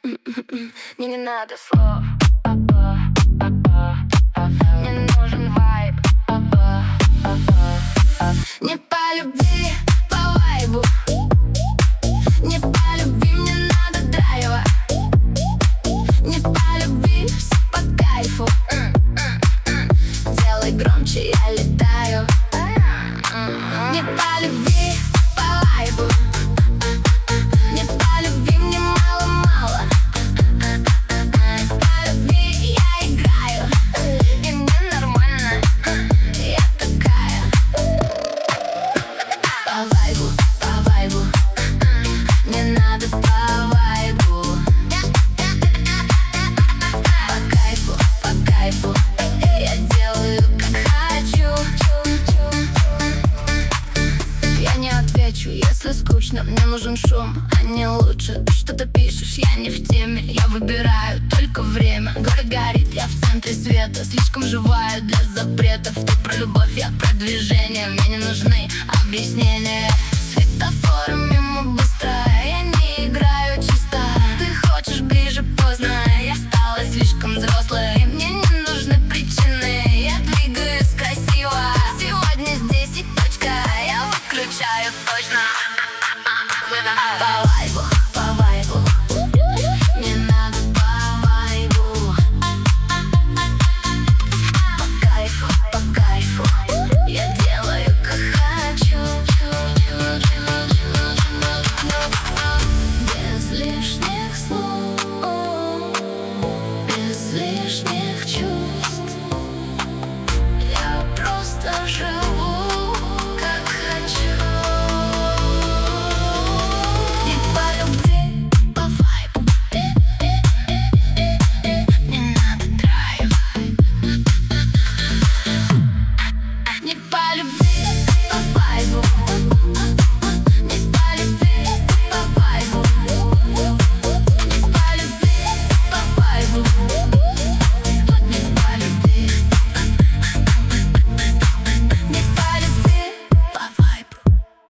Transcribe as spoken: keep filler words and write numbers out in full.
Мне не надо слов, мне нужен вайб. Не по любви, по вайбу. Не по любви, мне надо драйва. Не по любви, все по кайфу. Делай громче, я летаю. Не по любви, по вайбу. Не по любви, мне мало-мало. По любви я играю, и мне нормально, я такая. По вайбу, по вайбу, мне надо по вайбу. По кайфу, по кайфу, я делаю как хочу. Я не отвечу, если скучно, мне нужен шум, а не лучше. Ты что-то пишешь, я не в теме, я выбираю только время. Город горит, я в центре света, слишком живая для запретов. Ты про любовь, я про движение, мне не нужны объяснения. Светофорами